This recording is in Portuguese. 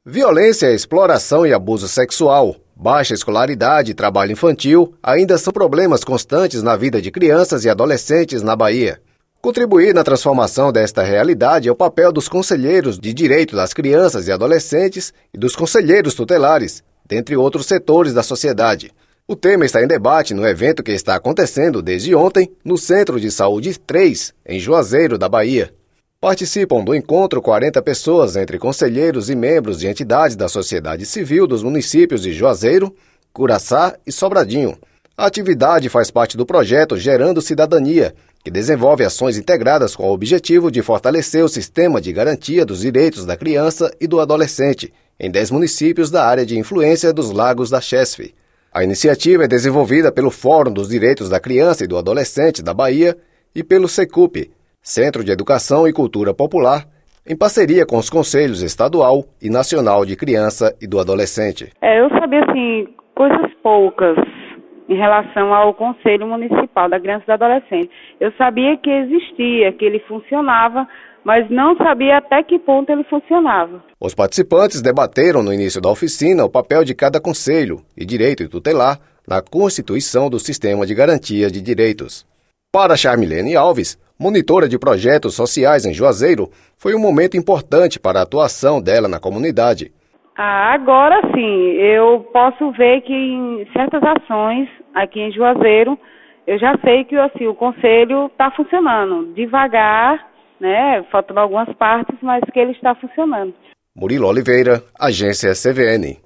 Violência, exploração e abuso sexual, baixa escolaridade e trabalho infantil ainda são problemas constantes na vida de crianças e adolescentes na Bahia. Contribuir na transformação desta realidade é o papel dos conselheiros de direito das crianças e adolescentes e dos conselheiros tutelares, dentre outros setores da sociedade. O tema está em debate no evento que está acontecendo desde ontem no Centro de Saúde 3, em Juazeiro, da Bahia. Participam do encontro 40 pessoas, entre conselheiros e membros de entidades da sociedade civil dos municípios de Juazeiro, Curaçá e Sobradinho. A atividade faz parte do projeto Gerando Cidadania, que desenvolve ações integradas com o objetivo de fortalecer o sistema de garantia dos direitos da criança e do adolescente, em 10 municípios da área de influência dos Lagos da Chesf. A iniciativa é desenvolvida pelo Fórum dos Direitos da Criança e do Adolescente da Bahia e pelo SECUP, Centro de Educação e Cultura Popular, em parceria com os Conselhos Estadual e Nacional de Criança e do Adolescente. Eu sabia, coisas poucas em relação ao Conselho Municipal da Criança e do Adolescente. Eu sabia que existia, que ele funcionava, mas não sabia até que ponto ele funcionava. Os participantes debateram no início da oficina o papel de cada conselho e direito tutelar na constituição do sistema de garantia de direitos. Para Charmilene Alves, monitora de projetos sociais em Juazeiro, foi um momento importante para a atuação dela na comunidade. Agora sim, eu posso ver que em certas ações aqui em Juazeiro, eu já sei que o conselho está funcionando devagar, faltam algumas partes, mas que ele está funcionando. Murilo Oliveira, Agência CVN.